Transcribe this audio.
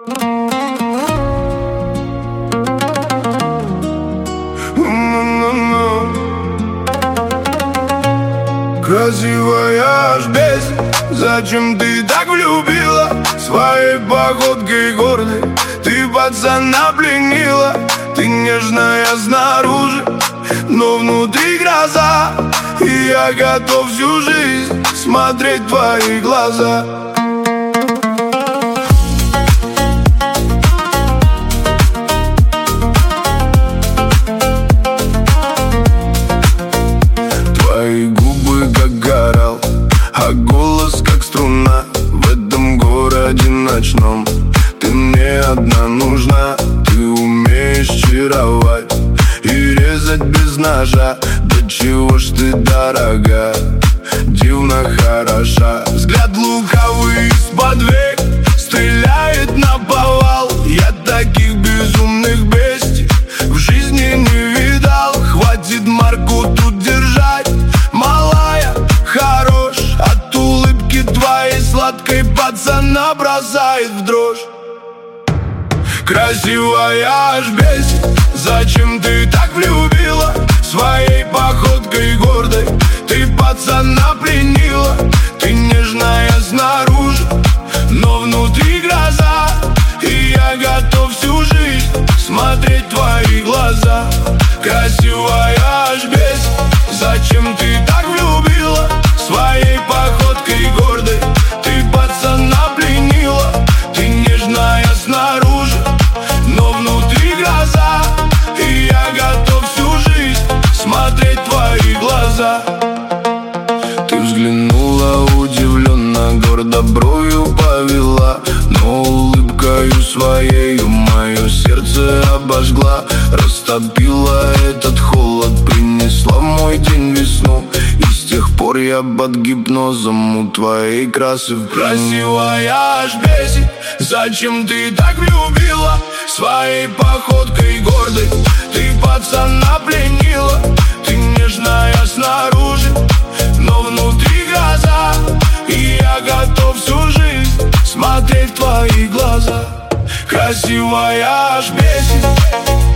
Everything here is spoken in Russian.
Красивая аж бесит, зачем ты так влюбила? Своей походкой гордой ты пацана пленила. Ты нежная снаружи, но внутри гроза, и я готов всю жизнь смотреть в твои глаза. Твои губы как коралл, а голос как струна. В этом городе ночном ты мне одна нужна. Ты умеешь чаровать и резать без ножа. Да чего ж ты дорога, дивно хороша. Взгляд лукавый из-под век стреляет наповал. Я таких безумных бестий в жизни не видал. Хватит марку тут держать, малая, хорош. От улыбки твоей сладкой пацана бросает в дрожь. Красивая аж бесит, зачем ты так влюбила? Своей походкой гордой ты пацана пленила. Ты нежная снаружи, но внутри гроза, и я готов всю жизнь смотреть в твои глаза. Красивая аж бесит, зачем ты так влюбила? Своей походкой гордой ты пацана пленила. Ты нежная снаружи, но внутри гроза, и я готов всю жизнь смотреть в твои глаза. Ты взглянула удивленно, гордо бровью повела, но улыбкою своею мое сердце обожгла. Растопила этот холод, принесла в мой день весну, и с тех пор я под гипнозом у твоей красы в плену. Красивая аж бесит, зачем ты так влюбила? Своей походкой гордой ты пацана пленила. Ты нежная снаружи, но внутри гроза, и я готов всю жизнь смотреть в твои глаза. Красивая аж бесит.